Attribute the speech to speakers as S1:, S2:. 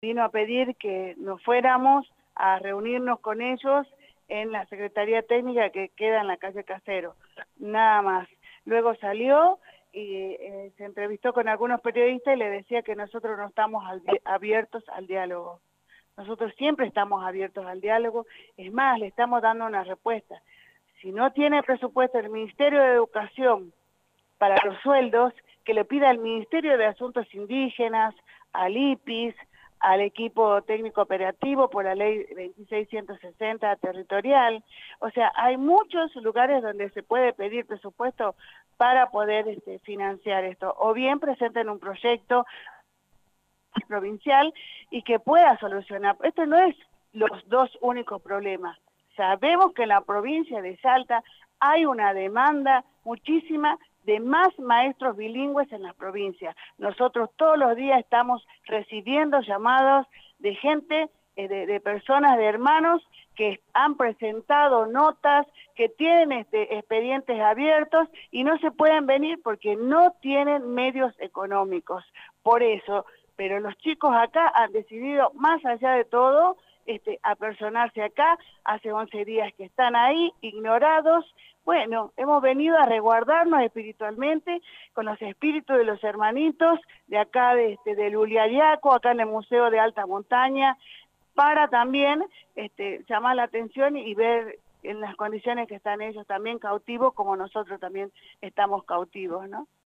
S1: vino a pedir que nos fuéramos a reunirnos con ellos en la Secretaría Técnica que queda en la calle Casero, nada más. Luego salió y se entrevistó con algunos periodistas y le decía que nosotros no estamos abiertos al diálogo. Nosotros siempre estamos abiertos al diálogo, es más, le estamos dando una respuesta. Si no tiene presupuesto el Ministerio de Educación para los sueldos, que le pida al Ministerio de Asuntos Indígenas, al IPIS, al equipo técnico operativo por la ley 2660 territorial. O sea, hay muchos lugares donde se puede pedir presupuesto para poder financiar esto. O bien presenten un proyecto provincial y que pueda solucionar. Esto no es los dos únicos problemas. Sabemos que en la provincia de Salta hay una demanda muchísima de más maestros bilingües en las provincias. Nosotros todos los días estamos recibiendo llamados de gente, de personas, de hermanos que han presentado notas, que tienen expedientes abiertos y no se pueden venir porque no tienen medios económicos. Por eso, pero los chicos acá han decidido, más allá de todo, apersonarse acá. Hace 11 días que están ahí, ignorados. Bueno, hemos venido a resguardarnos espiritualmente con los espíritus de los hermanitos de acá, del Uliariaco, acá en el Museo de Alta Montaña, para también llamar la atención y ver en las condiciones que están ellos también cautivos, como nosotros también estamos cautivos, ¿no?